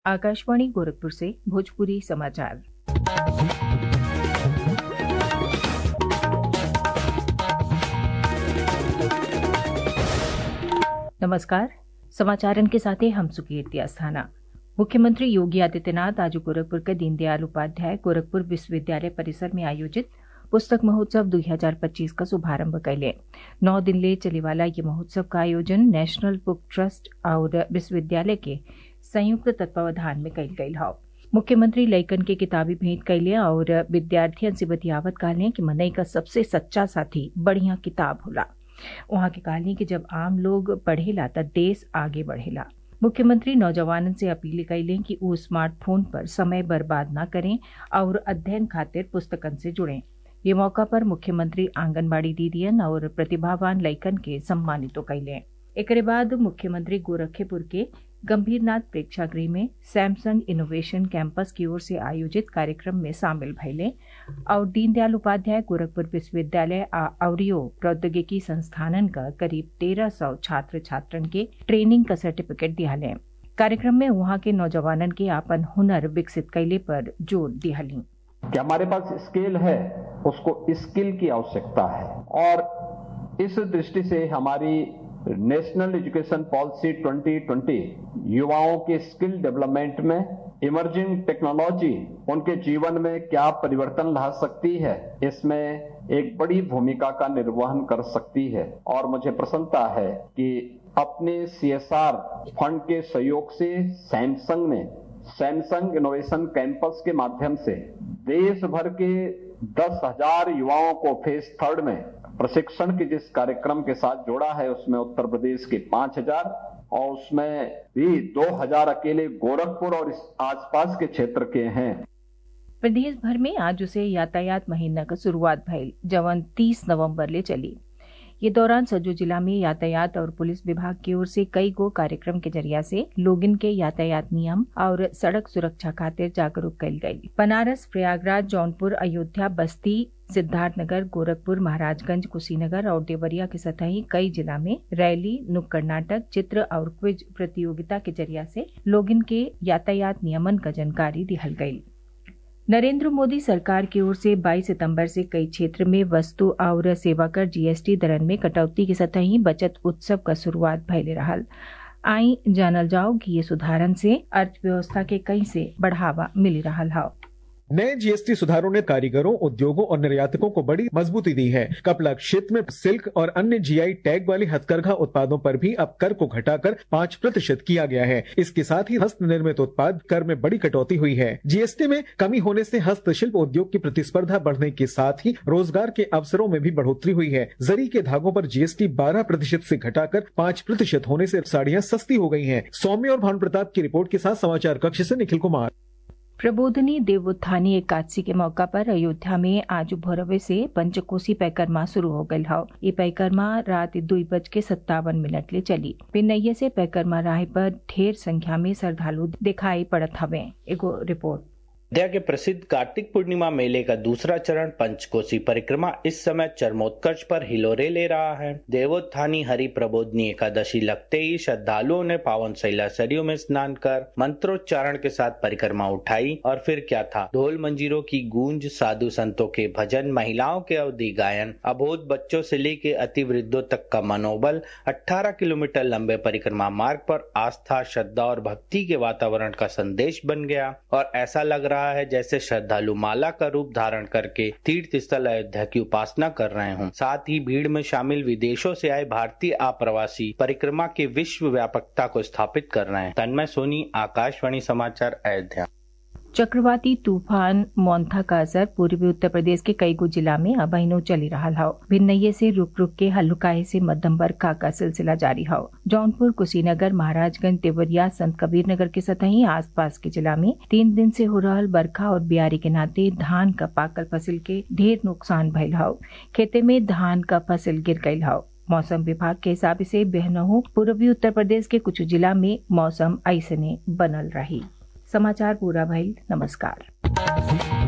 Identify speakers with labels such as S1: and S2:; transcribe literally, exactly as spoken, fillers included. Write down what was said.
S1: आकाशवाणी गोरखपुर से भोजपुरी समाचार। नमस्कार। समाचारन के साथ हम सुकीर्ति अस्थाना। मुख्यमंत्री योगी आदित्यनाथ आज गोरखपुर के दीनदयाल उपाध्याय गोरखपुर विश्वविद्यालय परिसर में आयोजित पुस्तक महोत्सव दो हजार पच्चीस का शुभारंभ कैले। नौ दिन ले चले वाला ये महोत्सव का आयोजन नेशनल बुक ट्रस्ट और विश्वविद्यालय के संयुक्त तत्वावधान में कइल गयल हौ। मुख्यमंत्री लइकन के किताबी भेंट कैले और विद्यार्थियन से बतियावत कहले कि मनई का सबसे सच्चा साथी बढ़िया किताब होला। वहां के कहले कि जब आम लोग पढ़ेला त देश आगे बढ़ेला। मुख्यमंत्री नौजवानन से अपील कैले कि वो स्मार्टफोन पर समय बर्बाद न करें और अध्ययन खातिर पुस्तकन से जुड़ें। ये मौका पर मुख्यमंत्री आंगनबाड़ी दीदियन और प्रतिभावान लइकन के सम्मानित कैले। एकरे बाद मुख्यमंत्री गोरखपुर के गंभीरनाथ प्रेक्षागृह में सैमसंग इनोवेशन कैंपस की ओर से आयोजित कार्यक्रम में शामिल भइले और दीनदयाल उपाध्याय गोरखपुर विश्वविद्यालय औरियो प्रौद्योगिकी संस्थानन का करीब तेरह सौ छात्र छात्रन के ट्रेनिंग का सर्टिफिकेट दियाले। कार्यक्रम में वहां के नौजवानन के आपन हुनर विकसित कैले पर जोर दियाली
S2: कि हमारे पास स्किल है, उसको स्किल की आवश्यकता है और इस दृष्टि से हमारी national education policy twenty twenty युवाओं के स्किल डेवलपमेंट में इमर्जिंग टेक्नोलॉजी उनके जीवन में क्या परिवर्तन ला सकती है, इसमें एक बड़ी भूमिका का निर्वहन कर सकती है। और मुझे प्रसन्नता है कि अपने सी एस आर फंड के सहयोग से सैमसंग ने सैमसंग इनोवेशन कैंपस के माध्यम से देश भर के दस हजार युवाओं को फेज थर्ड में प्रशिक्षण के जिस कार्यक्रम के साथ जोड़ा है, उसमें उत्तर प्रदेश के पांच हजार और उसमें भी दो हजार अकेले गोरखपुर और इस आसपास के क्षेत्र के हैं।
S1: प्रदेश भर में आज से यातायात महीना का शुरुआत भइल, जवन तीस नवंबर ले चली। ये दौरान सज्जो जिला में यातायात और पुलिस विभाग की ओर से कई गो कार्यक्रम के जरिया से लोगन के यातायात नियम और सड़क सुरक्षा खातिर जागरूक कइल गयी। बनारस, प्रयागराज, जौनपुर, अयोध्या, बस्ती, सिद्धार्थनगर, गोरखपुर, महाराजगंज, कुशीनगर और देवरिया के सतही कई जिला में रैली, नुक्कड़ नाटक, चित्र और क्विज प्रतियोगिता के जरिया से लोगन के यातायात नियमन का जानकारी दिहल गयी। नरेंद्र मोदी सरकार की ओर से बाईस सितंबर से कई क्षेत्र में वस्तु और सेवा कर जी एस टी दरन में कटौती के सतही बचत उत्सव का शुरुआत भइले रहल। आई जानल जाओ कि ये सुधारन से अर्थव्यवस्था के कई से बढ़ावा मिली रहल हौ।
S3: नए जी एस टी सुधारों ने कारीगरों, उद्योगों और निर्यातकों को बड़ी मजबूती दी है। कपड़ा क्षेत्र में सिल्क और अन्य जी आई टैग वाले हथकरघा उत्पादों पर भी अब कर को घटाकर पाँच प्रतिशत किया गया है। इसके साथ ही हस्त निर्मित उत्पाद कर में बड़ी कटौती हुई है। जी एस टी में कमी होने से हस्तशिल्प उद्योग की प्रतिस्पर्धा बढ़ने के साथ ही रोजगार के अवसरों में भी बढ़ोतरी हुई है। जरी के धागों पर जी एस टी बारह प्रतिशत से घटाकर पाँच प्रतिशत होने से साड़ियां सस्ती हो गई हैं। सौम्य और भानु प्रताप की रिपोर्ट के साथ समाचार कक्ष से निखिल कुमार।
S1: प्रबोधनी देवोत्थानी एकादशी के मौका पर अयोध्या में आज भोरवे से पंचकोसी पैकरमा शुरू हो गयी हौ। ये पैकरमा रात दुई बज के सत्तावन मिनट ले चली। पिनैया से पैकरमा राह पर ढेर संख्या में श्रद्धालु दिखाई पड़त हवे। एगो रिपोर्ट।
S4: अयोध्या के प्रसिद्ध कार्तिक पूर्णिमा मेले का दूसरा चरण पंचकोसी परिक्रमा इस समय चरमोत्कर्ष पर हिलोरे ले रहा है। देवोत्थानी हरि प्रबोधनी एकादशी लगते ही श्रद्धालुओं ने पावन शैला सरयू में स्नान कर मंत्रोच्चारण के साथ परिक्रमा उठाई और फिर क्या था, ढोल मंजीरों की गूंज, साधु संतों के भजन, महिलाओं के अवधि गायन, अबोध बच्चों से लेके अति वृद्धों तक का मनोबल। अठारह किलोमीटर लंबे परिक्रमा मार्ग पर आस्था, श्रद्धा और भक्ति के वातावरण का संदेश बन गया और ऐसा लग रहा है जैसे श्रद्धालु माला का रूप धारण करके तीर्थ स्थल अयोध्या की उपासना कर रहे हों। साथ ही भीड़ में शामिल विदेशों से आए भारतीय आप्रवासी परिक्रमा के विश्व व्यापकता को स्थापित कर रहे हैं। तन्मय सोनी, आकाशवाणी समाचार, अयोध्या।
S1: चक्रवाती तूफान मोन्था का असर पूर्वी उत्तर प्रदेश के कई गो जिला में अबहिनो चली रहा हौ। भिन्नये से रुक रुक के हल्लुकाए से मध्यम बरखा का सिलसिला जारी हौ। जौनपुर, कुशीनगर, महाराजगंज, देवरिया, संत कबीर नगर के सतही आसपास के जिला में तीन दिन से हो रहल बरखा और बियारी के नाते धान का पाकल फसल के ढेर नुकसान भइल हौ। खेते में धान का फसल गिर गयल हौ। मौसम विभाग के हिसाब से बेहनहु पूर्वी उत्तर प्रदेश के कुछ जिला में मौसम ऐसने बनल रही। समाचार पूरा भइल। नमस्कार।